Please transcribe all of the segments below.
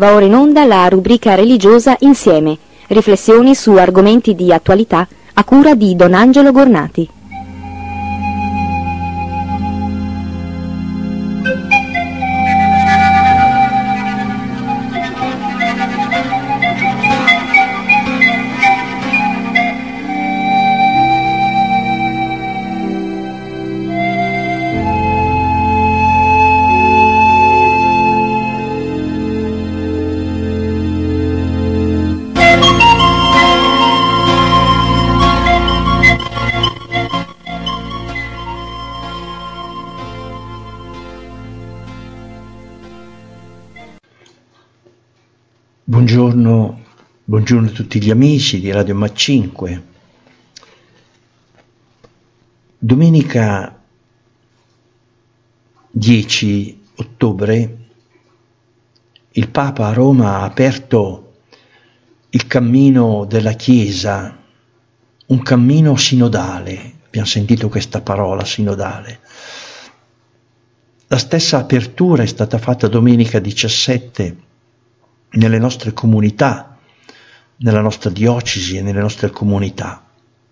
Va ora in onda la rubrica religiosa Insieme, riflessioni su argomenti di attualità a cura di Don Angelo Gornati. Buongiorno a tutti gli amici di Radio Ma5. Domenica 10 ottobre il Papa a Roma ha aperto il cammino della Chiesa, un cammino sinodale. Abbiamo sentito questa parola, sinodale. La stessa apertura è stata fatta domenica 17 nelle nostre comunità, nella nostra diocesi e nelle nostre comunità.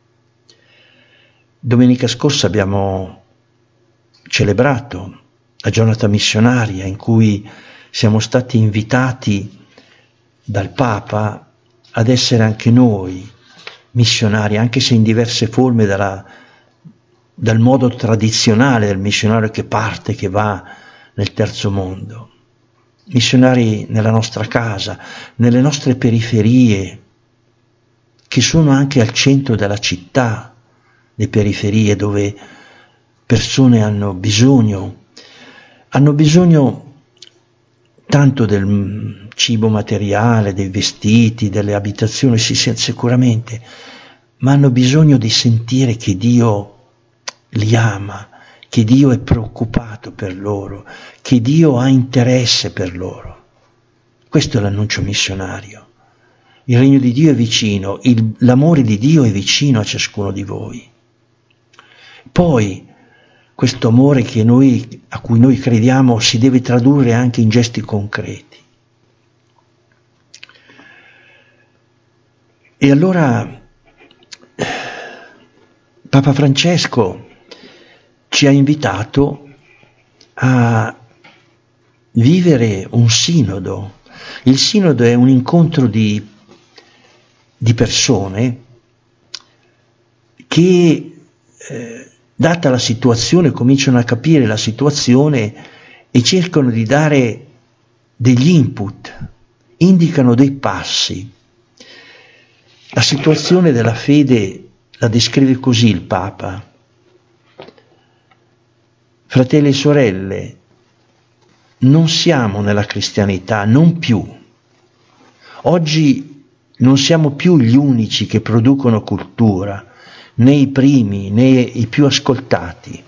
Domenica scorsa abbiamo celebrato la giornata missionaria in cui siamo stati invitati dal Papa ad essere anche noi missionari, anche se in diverse forme dal modo tradizionale del missionario che parte, che va nel terzo mondo. Missionari nella nostra casa, nelle nostre periferie, che sono anche al centro della città, le periferie dove persone hanno bisogno tanto del cibo materiale, dei vestiti, delle abitazioni, sì, sicuramente, ma hanno bisogno di sentire che Dio li ama, che Dio è preoccupato per loro, che Dio ha interesse per loro. Questo è l'annuncio missionario. Il regno di Dio è vicino, l'amore di Dio è vicino a ciascuno di voi. Poi questo amore a cui noi crediamo si deve tradurre anche in gesti concreti. E allora Papa Francesco ci ha invitato a vivere un sinodo. Il sinodo è un incontro di persone che, data la situazione, cominciano a capire la situazione e cercano di dare degli input, indicano dei passi. La situazione della fede la descrive così il Papa. Fratelli e sorelle, non siamo nella cristianità, non più. Oggi non siamo più gli unici che producono cultura, né i primi, né i più ascoltati.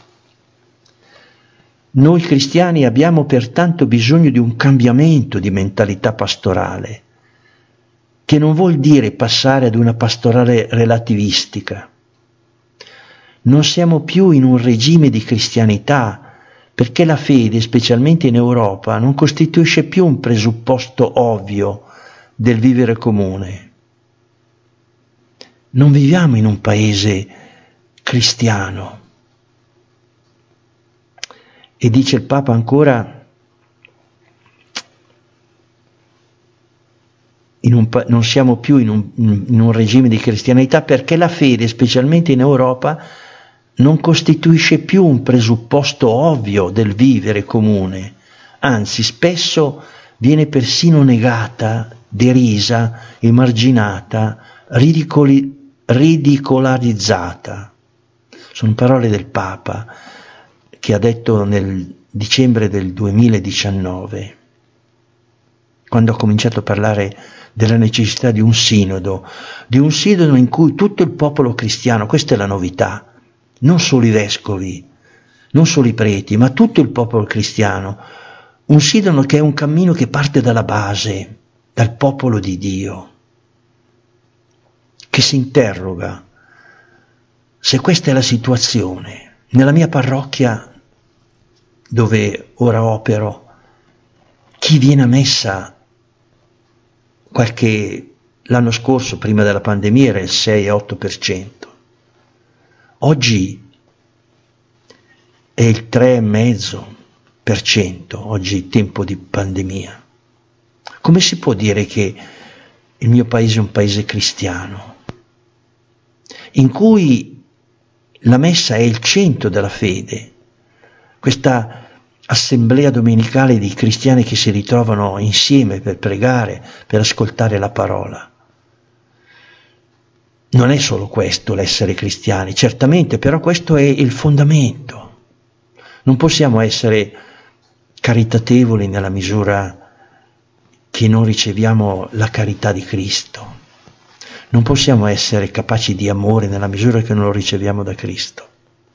Noi cristiani abbiamo pertanto bisogno di un cambiamento di mentalità pastorale, che non vuol dire passare ad una pastorale relativistica. Non siamo più in un regime di cristianità, perché la fede, specialmente in Europa, non costituisce più un presupposto ovvio del vivere comune. Non viviamo in un paese cristiano. E dice il Papa ancora, non siamo più in un regime di cristianità perché la fede, specialmente in Europa, non costituisce più un presupposto ovvio del vivere comune, anzi spesso viene persino negata, derisa, emarginata, ridicolarizzata. Sono parole del Papa che ha detto nel dicembre del 2019, quando ha cominciato a parlare della necessità di un sinodo in cui tutto il popolo cristiano, questa è la novità, non solo i vescovi, non solo i preti, ma tutto il popolo cristiano, un sinodo che è un cammino che parte dalla base, dal popolo di Dio, che si interroga se questa è la situazione. Nella mia parrocchia, dove ora opero, chi viene a messa l'anno scorso, prima della pandemia, era il 6,8%. Oggi è il 3,5%, oggi tempo di pandemia. Come si può dire che il mio paese è un paese cristiano, in cui la messa è il centro della fede, questa assemblea domenicale di cristiani che si ritrovano insieme per pregare, per ascoltare la parola? Non è solo questo l'essere cristiani, certamente, però questo è il fondamento. Non possiamo essere caritatevoli nella misura che non riceviamo la carità di Cristo. Non possiamo essere capaci di amore nella misura che non lo riceviamo da Cristo.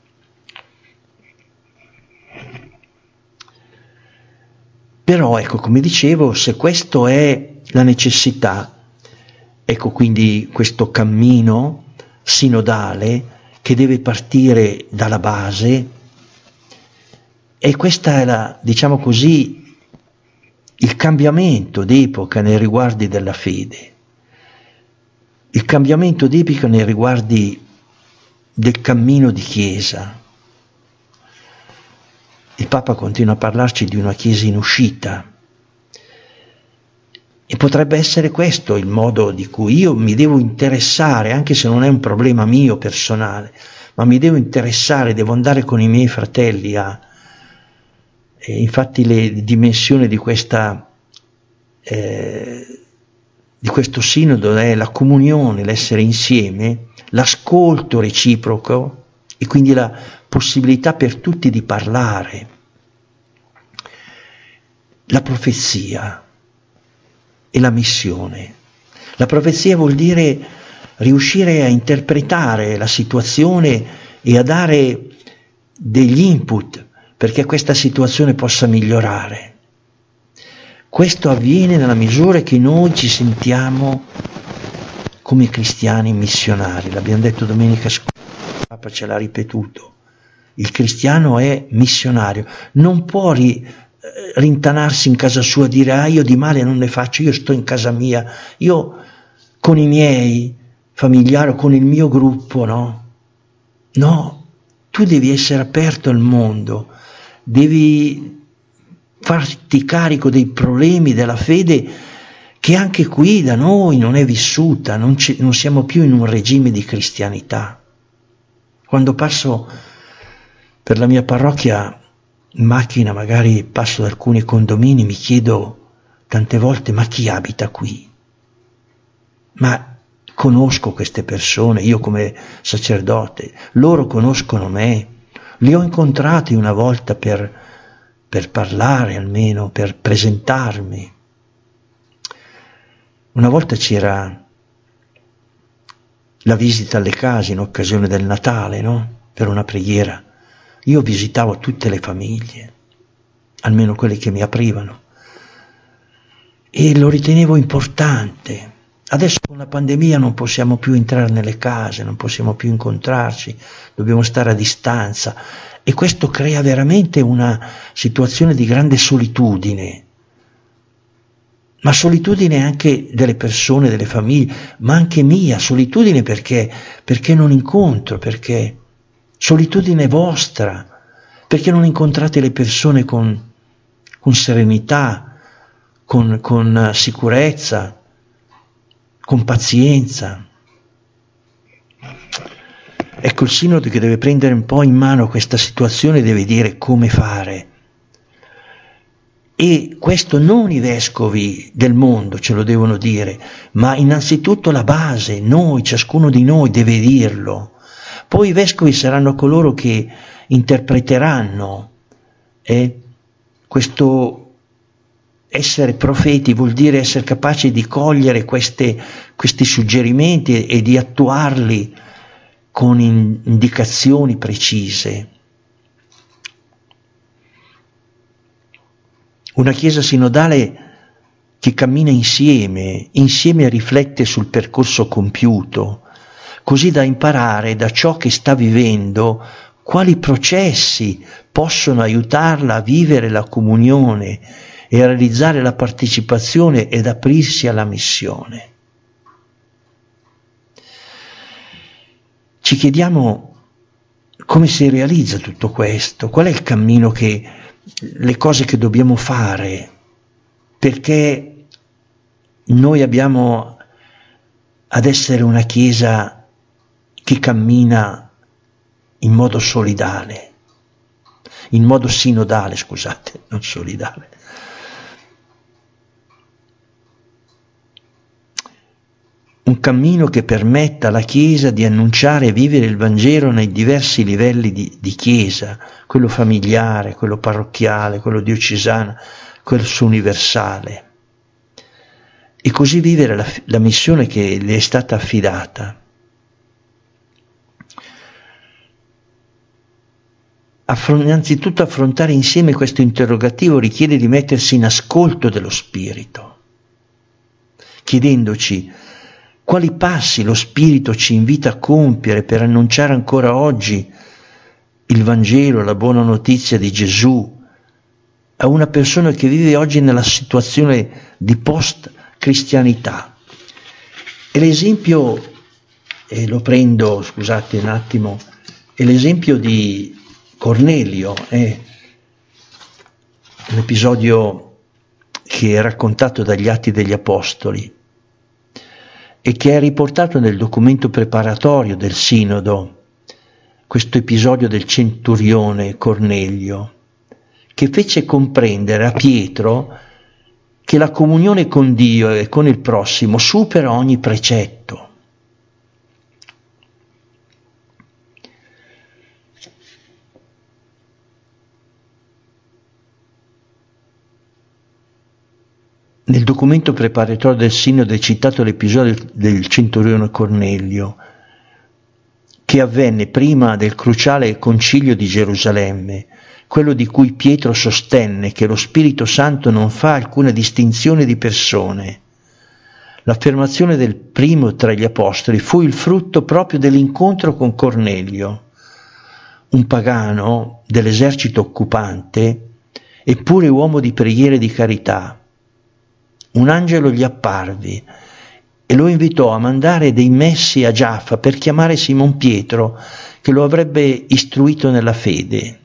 Però, ecco, come dicevo, se questo è la necessità, ecco quindi questo cammino sinodale che deve partire dalla base, e questa è diciamo così, il cambiamento d'epoca nei riguardi della fede, il cambiamento d'epoca nei riguardi del cammino di Chiesa. Il Papa continua a parlarci di una Chiesa in uscita, e potrebbe essere questo il modo di cui io mi devo interessare, anche se non è un problema mio personale, ma mi devo interessare, devo andare con i miei fratelli infatti le dimensioni di questo sinodo è la comunione, l'essere insieme, l'ascolto reciproco e quindi la possibilità per tutti di parlare, la profezia e la missione. La profezia vuol dire riuscire a interpretare la situazione e a dare degli input perché questa situazione possa migliorare. Questo avviene nella misura che noi ci sentiamo come cristiani missionari. L'abbiamo detto domenica scorsa, il Papa ce l'ha ripetuto. Il cristiano è missionario, non può rintanarsi in casa sua e dire io di male non ne faccio, io sto in casa mia, io con i miei familiari o con il mio gruppo, no? No, tu devi essere aperto al mondo, devi farti carico dei problemi della fede che anche qui da noi non è vissuta, non siamo più in un regime di cristianità. Quando passo per la mia parrocchia in macchina, magari passo da alcuni condomini, mi chiedo tante volte ma chi abita qui? Ma conosco queste persone, io come sacerdote, loro conoscono me, li ho incontrati una volta per parlare almeno, per presentarmi. Una volta c'era la visita alle case in occasione del Natale, no? Per una preghiera. Io visitavo tutte le famiglie, almeno quelle che mi aprivano, e lo ritenevo importante. Adesso con la pandemia non possiamo più entrare nelle case, non possiamo più incontrarci, dobbiamo stare a distanza e questo crea veramente una situazione di grande solitudine, ma solitudine anche delle persone, delle famiglie, ma anche mia, solitudine perché non incontro, perché solitudine vostra, perché non incontrate le persone con serenità, con sicurezza, con pazienza. Ecco, il Sinodo che deve prendere un po' in mano questa situazione deve dire come fare. E questo non i vescovi del mondo ce lo devono dire, ma innanzitutto la base, noi, ciascuno di noi deve dirlo. Poi i vescovi saranno coloro che interpreteranno. Questo essere profeti vuol dire essere capaci di cogliere questi suggerimenti e di attuarli con indicazioni precise. Una Chiesa sinodale che cammina insieme riflette sul percorso compiuto, così da imparare da ciò che sta vivendo quali processi possono aiutarla a vivere la comunione e a realizzare la partecipazione ed aprirsi alla missione. Ci chiediamo come si realizza tutto questo, qual è il cammino, le cose che dobbiamo fare, perché noi abbiamo ad essere una Chiesa che cammina in modo solidale, in modo sinodale, scusate, non solidale. Un cammino che permetta alla Chiesa di annunciare e vivere il Vangelo nei diversi livelli di Chiesa, quello familiare, quello parrocchiale, quello diocesano, quello universale, e così vivere la missione che le è stata affidata. Innanzitutto affrontare insieme questo interrogativo richiede di mettersi in ascolto dello Spirito, chiedendoci quali passi lo Spirito ci invita a compiere per annunciare ancora oggi il Vangelo, la buona notizia di Gesù, a una persona che vive oggi nella situazione di post-cristianità. E l'esempio, e lo prendo, scusate un attimo, è l'esempio di Cornelio, l'episodio che è raccontato dagli Atti degli Apostoli e che è riportato nel documento preparatorio del Sinodo, questo episodio del centurione Cornelio, che fece comprendere a Pietro che la comunione con Dio e con il prossimo supera ogni precetto. Nel documento preparatorio del Sinodo è citato l'episodio del centurione Cornelio, che avvenne prima del cruciale concilio di Gerusalemme, quello di cui Pietro sostenne che lo Spirito Santo non fa alcuna distinzione di persone. L'affermazione del primo tra gli apostoli fu il frutto proprio dell'incontro con Cornelio, un pagano dell'esercito occupante, eppure uomo di preghiera e di carità. Un angelo gli apparve e lo invitò a mandare dei messi a Giaffa per chiamare Simon Pietro, che lo avrebbe istruito nella fede.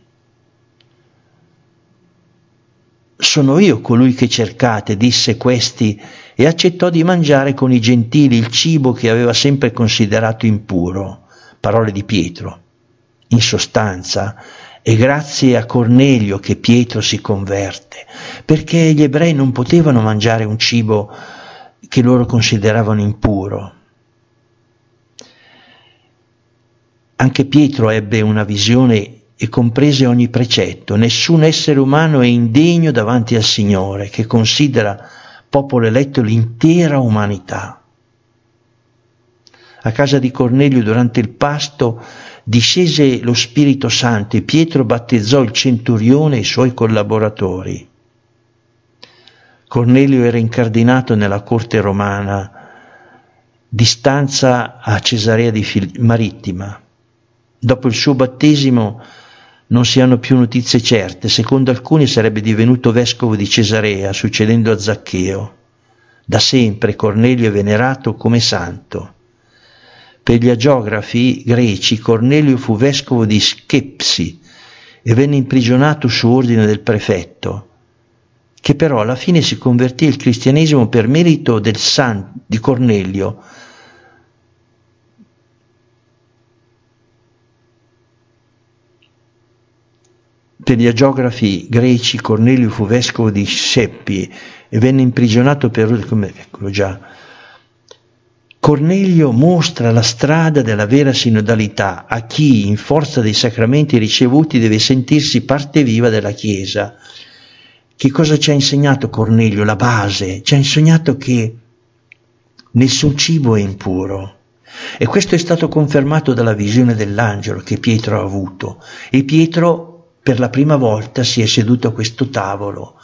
«Sono io colui che cercate», disse questi, e accettò di mangiare con i gentili il cibo che aveva sempre considerato impuro. Parole di Pietro. In sostanza, è grazie a Cornelio che Pietro si converte, perché gli ebrei non potevano mangiare un cibo che loro consideravano impuro. Anche Pietro ebbe una visione e comprese ogni precetto. Nessun essere umano è indegno davanti al Signore, che considera popolo eletto l'intera umanità. A casa di Cornelio durante il pasto discese lo Spirito Santo e Pietro battezzò il centurione e i suoi collaboratori. Cornelio era incardinato nella corte romana, di stanza a Cesarea Marittima. Dopo il suo battesimo non si hanno più notizie certe. Secondo alcuni sarebbe divenuto vescovo di Cesarea, succedendo a Zaccheo. Da sempre Cornelio è venerato come santo. Per gli agiografi greci Cornelio fu vescovo di Schepsi e venne imprigionato su ordine del prefetto, che però alla fine si convertì al cristianesimo per merito di Cornelio. Per gli agiografi greci Cornelio fu vescovo di Schepsi e venne imprigionato per eccolo già. Cornelio mostra la strada della vera sinodalità a chi, in forza dei sacramenti ricevuti, deve sentirsi parte viva della Chiesa. Che cosa ci ha insegnato Cornelio? La base. Ci ha insegnato che nessun cibo è impuro. E questo è stato confermato dalla visione dell'angelo che Pietro ha avuto. E Pietro per la prima volta si è seduto a questo tavolo.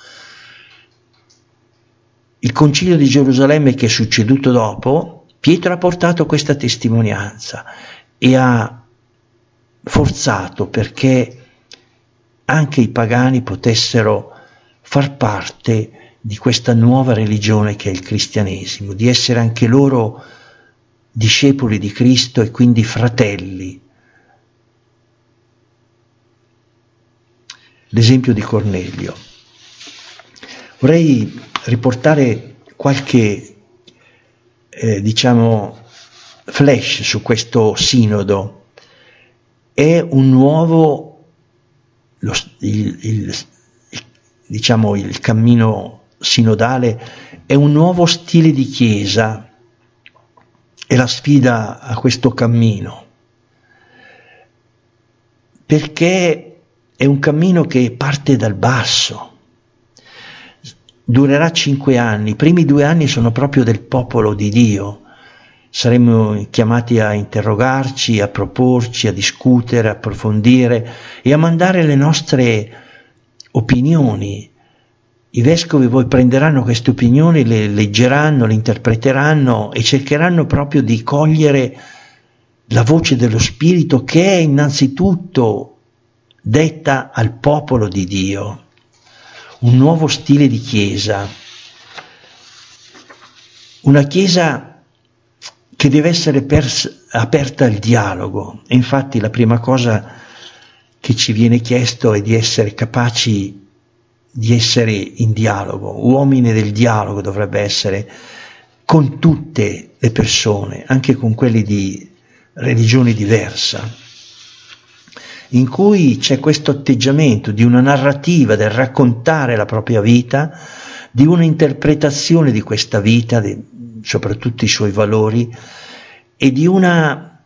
Il concilio di Gerusalemme che è succeduto dopo, Pietro ha portato questa testimonianza e ha forzato perché anche i pagani potessero far parte di questa nuova religione che è il cristianesimo, di essere anche loro discepoli di Cristo e quindi fratelli. L'esempio di Cornelio. Vorrei riportare qualche, flash su questo sinodo. È un nuovo, il cammino sinodale è un nuovo stile di chiesa, è la sfida a questo cammino, perché è un cammino che parte dal basso, durerà 5 anni, i primi 2 anni sono proprio del popolo di Dio, saremo chiamati a interrogarci, a proporci, a discutere, a approfondire e a mandare le nostre opinioni. I vescovi poi prenderanno queste opinioni, le leggeranno, le interpreteranno e cercheranno proprio di cogliere la voce dello Spirito che è innanzitutto detta al popolo di Dio. Un nuovo stile di chiesa, una chiesa che deve essere aperta al dialogo. E infatti la prima cosa che ci viene chiesto è di essere capaci di essere in dialogo, uomini del dialogo dovrebbe essere con tutte le persone, anche con quelli di religione diversa, in cui c'è questo atteggiamento di una narrativa, del raccontare la propria vita, di una interpretazione di questa vita, soprattutto i suoi valori, e di una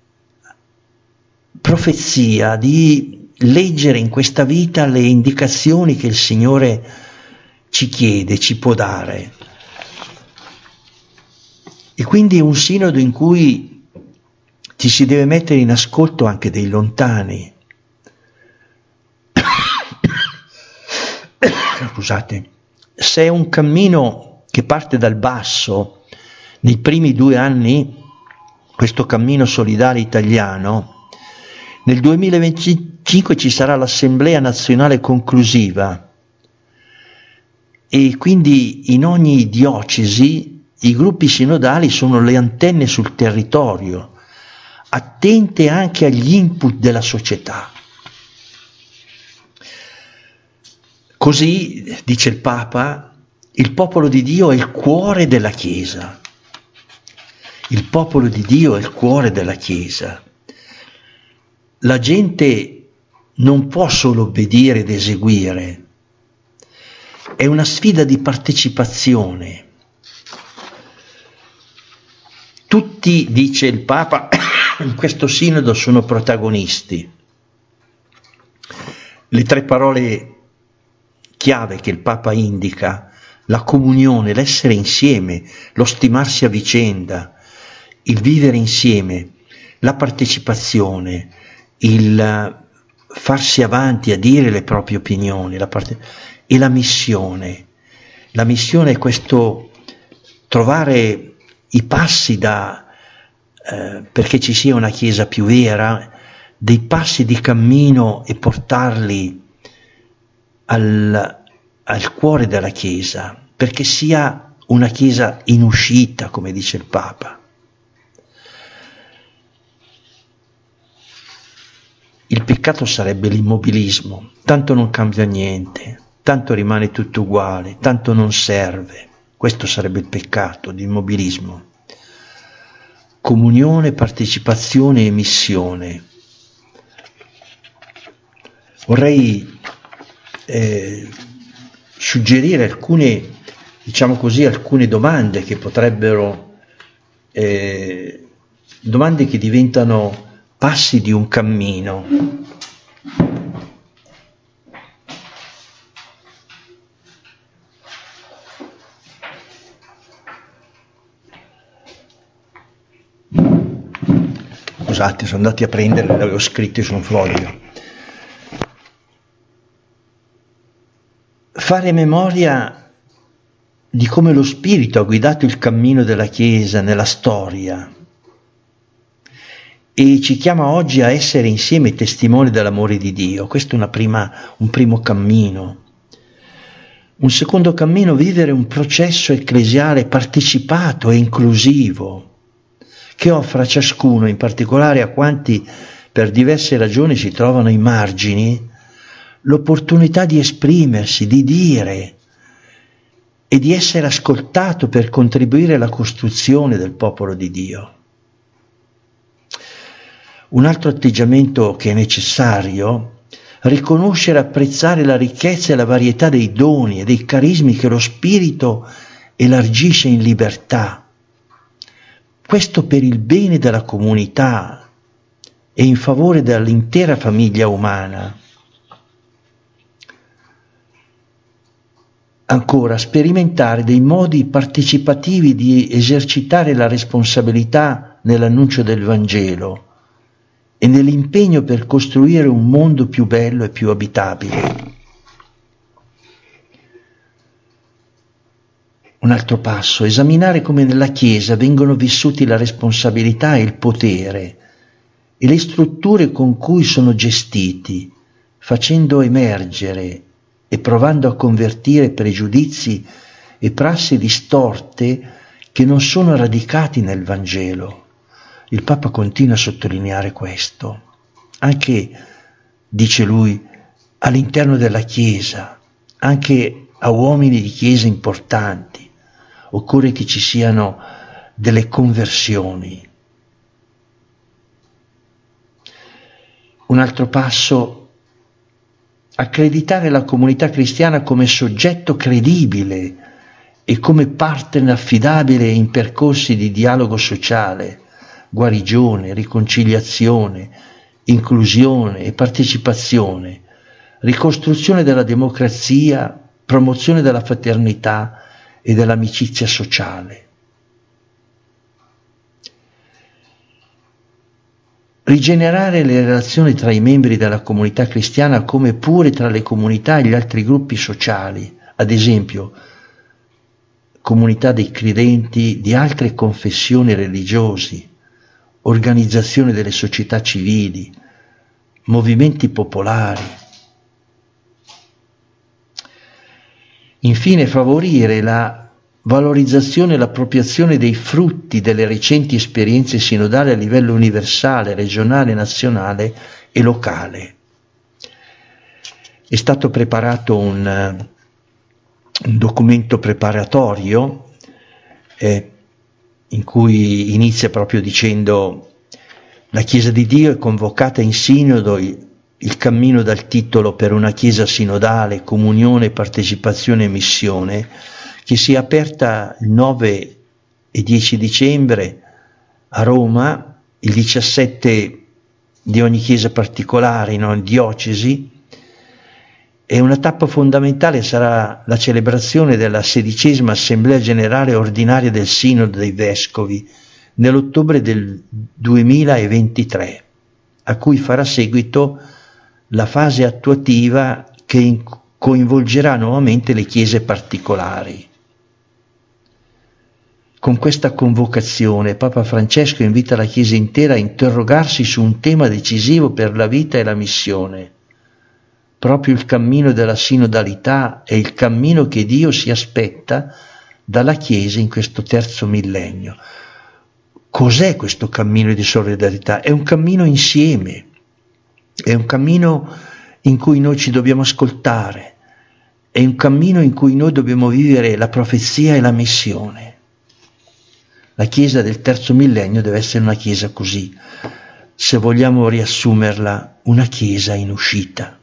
profezia, di leggere in questa vita le indicazioni che il Signore ci chiede, ci può dare. E quindi un sinodo in cui ci si deve mettere in ascolto anche dei lontani. Scusate, se è un cammino che parte dal basso, nei primi 2 anni, questo cammino solidale italiano, nel 2025 ci sarà l'Assemblea Nazionale conclusiva e quindi in ogni diocesi i gruppi sinodali sono le antenne sul territorio, attente anche agli input della società. Così, dice il Papa, il popolo di Dio è il cuore della Chiesa. Il popolo di Dio è il cuore della Chiesa. La gente non può solo obbedire ed eseguire, è una sfida di partecipazione. Tutti, dice il Papa, in questo sinodo sono protagonisti. Le 3 parole chiave che il Papa indica, la comunione, l'essere insieme, lo stimarsi a vicenda, il vivere insieme, la partecipazione, il farsi avanti a dire le proprie opinioni, e la missione. La missione è questo trovare i passi perché ci sia una Chiesa più vera, dei passi di cammino e portarli al cuore della Chiesa, perché sia una Chiesa in uscita, come dice il Papa. Il peccato sarebbe l'immobilismo, tanto non cambia niente, tanto rimane tutto uguale, tanto non serve. Questo sarebbe il peccato, l'immobilismo. Comunione, partecipazione e missione. Vorrei suggerire alcune domande che potrebbero, domande che diventano passi di un cammino. Scusate, sono andati a prendere, l'avevo scritto su un foglio. Fare memoria di come lo Spirito ha guidato il cammino della Chiesa nella storia e ci chiama oggi a essere insieme testimoni dell'amore di Dio. Questo è un primo cammino. Un secondo cammino, vivere un processo ecclesiale partecipato e inclusivo, che offra a ciascuno, in particolare a quanti per diverse ragioni si trovano ai margini, l'opportunità di esprimersi, di dire e di essere ascoltato per contribuire alla costruzione del popolo di Dio. Un altro atteggiamento che è necessario: riconoscere e apprezzare la ricchezza e la varietà dei doni e dei carismi che lo Spirito elargisce in libertà. Questo per il bene della comunità e in favore dell'intera famiglia umana. Ancora, sperimentare dei modi partecipativi di esercitare la responsabilità nell'annuncio del Vangelo e nell'impegno per costruire un mondo più bello e più abitabile. Un altro passo: esaminare come nella Chiesa vengono vissuti la responsabilità e il potere e le strutture con cui sono gestiti, facendo emergere e provando a convertire pregiudizi e prassi distorte che non sono radicati nel Vangelo. Il Papa continua a sottolineare questo, anche, dice lui, all'interno della Chiesa, anche a uomini di Chiesa importanti. Occorre che ci siano delle conversioni. Un altro passo: accreditare la comunità cristiana come soggetto credibile e come partner affidabile in percorsi di dialogo sociale, guarigione, riconciliazione, inclusione e partecipazione, ricostruzione della democrazia, promozione della fraternità e dell'amicizia sociale. Rigenerare le relazioni tra i membri della comunità cristiana come pure tra le comunità e gli altri gruppi sociali, ad esempio comunità dei credenti di altre confessioni religiose, organizzazioni delle società civili, movimenti popolari. Infine, favorire la valorizzazione e l'appropriazione dei frutti delle recenti esperienze sinodali a livello universale, regionale, nazionale e locale. È stato preparato un documento preparatorio in cui inizia proprio dicendo: la Chiesa di Dio è convocata in sinodo, il cammino dal titolo per una Chiesa sinodale, comunione, partecipazione e missione, che si è aperta il 9 e 10 dicembre a Roma, il 17 di ogni chiesa particolare in ogni diocesi, e una tappa fondamentale sarà la celebrazione della 16ª Assemblea Generale Ordinaria del Sinodo dei Vescovi nell'ottobre del 2023, a cui farà seguito la fase attuativa che coinvolgerà nuovamente le chiese particolari. Con questa convocazione Papa Francesco invita la Chiesa intera a interrogarsi su un tema decisivo per la vita e la missione. Proprio il cammino della sinodalità è il cammino che Dio si aspetta dalla Chiesa in questo terzo millennio. Cos'è questo cammino di solidarietà? È un cammino insieme, è un cammino in cui noi ci dobbiamo ascoltare, è un cammino in cui noi dobbiamo vivere la profezia e la missione. La Chiesa del terzo millennio deve essere una Chiesa così, se vogliamo riassumerla, una Chiesa in uscita.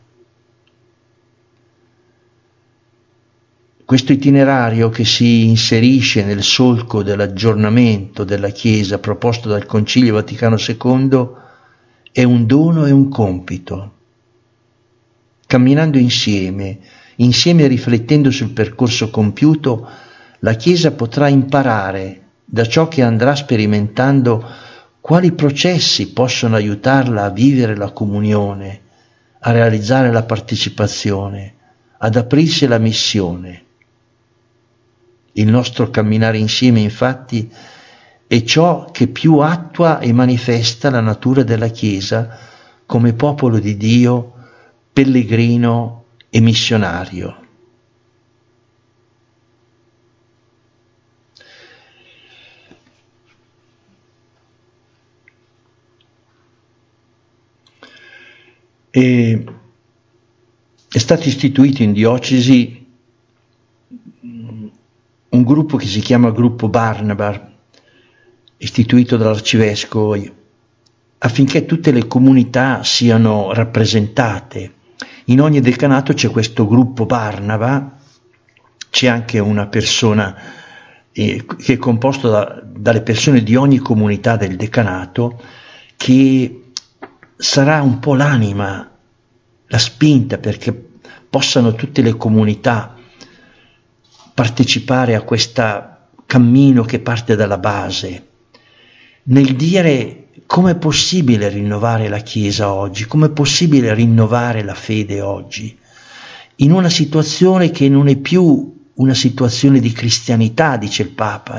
Questo itinerario, che si inserisce nel solco dell'aggiornamento della Chiesa proposto dal Concilio Vaticano II, è un dono e un compito. Camminando insieme riflettendo sul percorso compiuto, la Chiesa potrà imparare da ciò che andrà sperimentando quali processi possono aiutarla a vivere la comunione, a realizzare la partecipazione, ad aprirsi alla missione. Il nostro camminare insieme, infatti, è ciò che più attua e manifesta la natura della Chiesa come popolo di Dio, pellegrino e missionario. E è stato istituito in diocesi un gruppo che si chiama Gruppo Barnaba, istituito dall'arcivescovo, affinché tutte le comunità siano rappresentate. In ogni decanato c'è questo gruppo Barnaba, c'è anche una persona che è composto dalle persone di ogni comunità del decanato, che sarà un po' l'anima, la spinta perché possano tutte le comunità partecipare a questo cammino che parte dalla base, nel dire com'è possibile rinnovare la Chiesa oggi, com'è possibile rinnovare la fede oggi, in una situazione che non è più una situazione di cristianità, dice il Papa.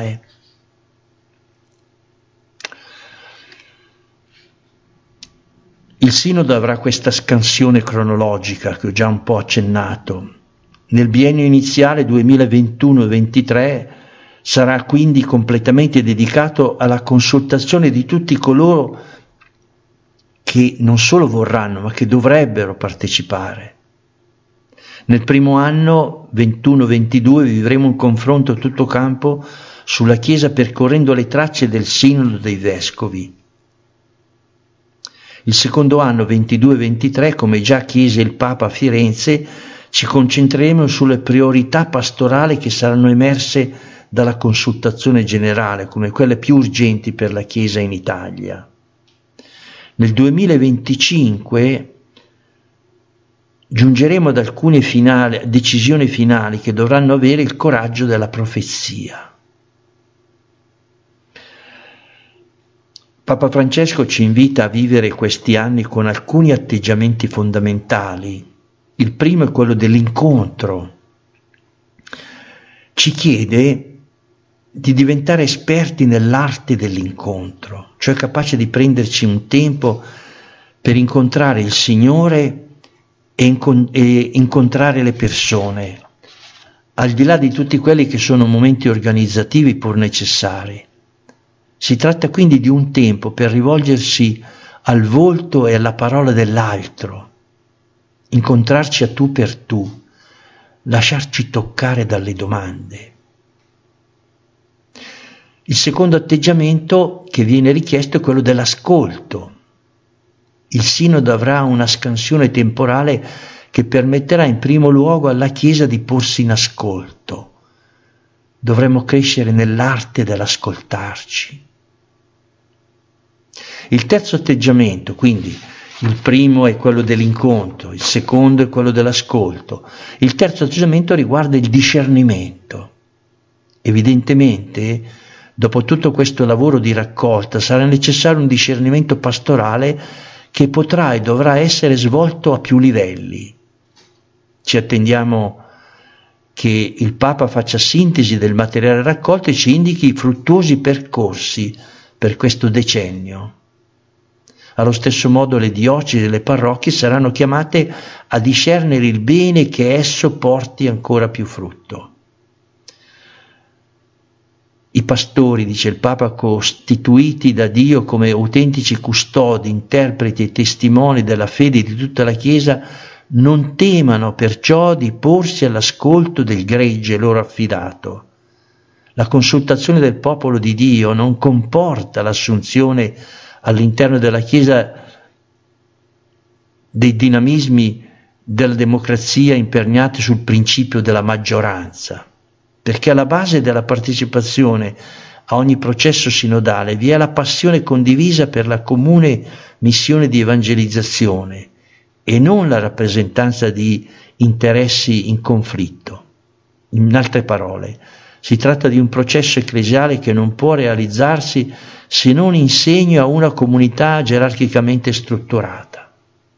Il Sinodo avrà questa scansione cronologica che ho già un po' accennato. Nel biennio iniziale 2021-23 sarà quindi completamente dedicato alla consultazione di tutti coloro che non solo vorranno, ma che dovrebbero partecipare. Nel primo anno, 21-22, vivremo un confronto a tutto campo sulla Chiesa percorrendo le tracce del Sinodo dei Vescovi. Il secondo anno, 22-23, come già chiese il Papa a Firenze, ci concentreremo sulle priorità pastorali che saranno emerse dalla consultazione generale, come quelle più urgenti per la Chiesa in Italia. Nel 2025 giungeremo ad alcune decisioni finali che dovranno avere il coraggio della profezia. Papa Francesco ci invita a vivere questi anni con alcuni atteggiamenti fondamentali. Il primo è quello dell'incontro. Ci chiede di diventare esperti nell'arte dell'incontro, cioè capaci di prenderci un tempo per incontrare il Signore e incontrare le persone, al di là di tutti quelli che sono momenti organizzativi pur necessari. Si tratta quindi di un tempo per rivolgersi al volto e alla parola dell'altro, incontrarci a tu per tu, lasciarci toccare dalle domande. Il secondo atteggiamento che viene richiesto è quello dell'ascolto. Il Sinodo avrà una scansione temporale che permetterà in primo luogo alla Chiesa di porsi in ascolto. Dovremmo crescere nell'arte dell'ascoltarci. Il terzo atteggiamento, quindi, il primo è quello dell'incontro, il secondo è quello dell'ascolto. Il terzo atteggiamento riguarda il discernimento. Evidentemente, dopo tutto questo lavoro di raccolta, sarà necessario un discernimento pastorale che potrà e dovrà essere svolto a più livelli. Ci attendiamo che il Papa faccia sintesi del materiale raccolto e ci indichi i fruttuosi percorsi per questo decennio. Allo stesso modo le diocesi e le parrocchie saranno chiamate a discernere il bene che esso porti ancora più frutto. I pastori, dice il Papa, costituiti da Dio come autentici custodi, interpreti e testimoni della fede di tutta la Chiesa, non temano perciò di porsi all'ascolto del gregge loro affidato. La consultazione del popolo di Dio non comporta l'assunzione all'interno della Chiesa dei dinamismi della democrazia imperniati sul principio della maggioranza, perché alla base della partecipazione a ogni processo sinodale vi è la passione condivisa per la comune missione di evangelizzazione e non la rappresentanza di interessi in conflitto. In altre parole, si tratta di un processo ecclesiale che non può realizzarsi se non in segno a una comunità gerarchicamente strutturata.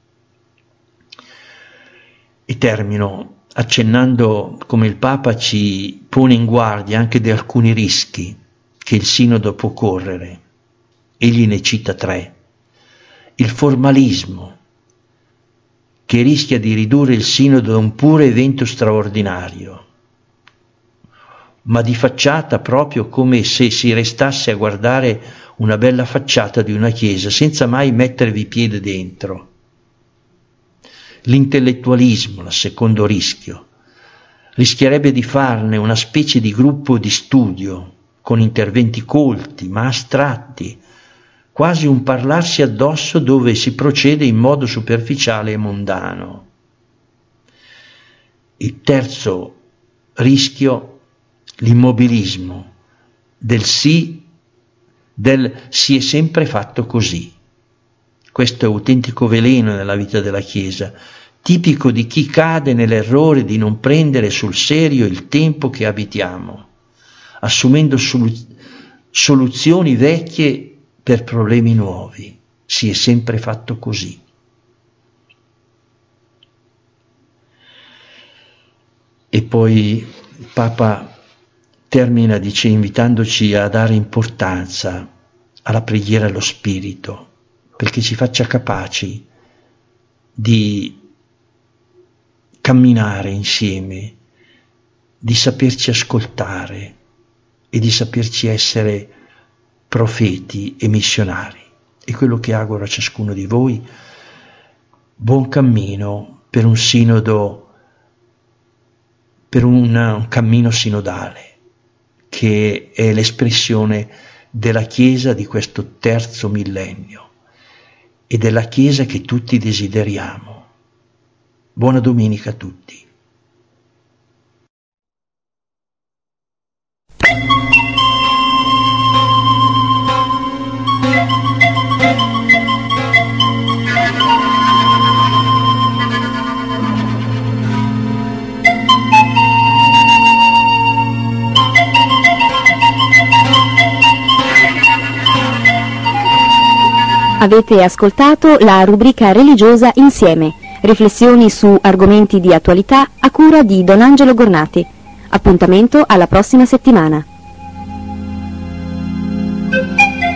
E termino accennando come il Papa ci pone in guardia anche di alcuni rischi che il Sinodo può correre. Egli ne cita 3. Il formalismo, che rischia di ridurre il Sinodo a un puro evento straordinario, ma di facciata, proprio come se si restasse a guardare una bella facciata di una chiesa senza mai mettervi piede dentro. L'intellettualismo, il secondo rischio, rischierebbe di farne una specie di gruppo di studio con interventi colti ma astratti, quasi un parlarsi addosso dove si procede in modo superficiale e mondano. Il terzo rischio, l'immobilismo del si è sempre fatto così. Questo è autentico veleno nella vita della Chiesa, tipico di chi cade nell'errore di non prendere sul serio il tempo che abitiamo, assumendo soluzioni vecchie per problemi nuovi. Si è sempre fatto così. E poi il Papa termina, invitandoci a dare importanza alla preghiera allo Spirito, perché ci faccia capaci di camminare insieme, di saperci ascoltare e di saperci essere profeti e missionari. E quello che auguro a ciascuno di voi, buon cammino per un sinodo, per un cammino sinodale, che è l'espressione della Chiesa di questo terzo millennio e della Chiesa che tutti desideriamo. Buona domenica a tutti. Avete ascoltato la rubrica religiosa Insieme, riflessioni su argomenti di attualità a cura di Don Angelo Gornati. Appuntamento alla prossima settimana.